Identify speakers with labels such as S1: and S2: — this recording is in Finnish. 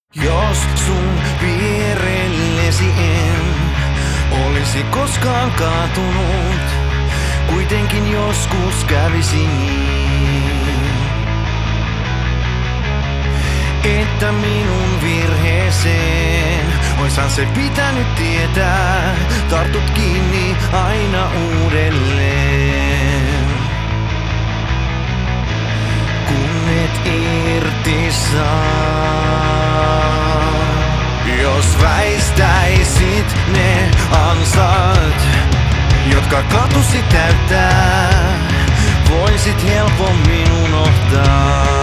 S1: Jos sun vierellesi en olisi koskaan kaatunut, kuitenkin joskus kävisi niin, että minun virheeseen oishan se pitänyt tietää. Tartut kiinni aina uudelleen, kun et irti saa. Jos väistäisit ne ansat, jotka katusi täyttää, voisit helpommin unohtaa.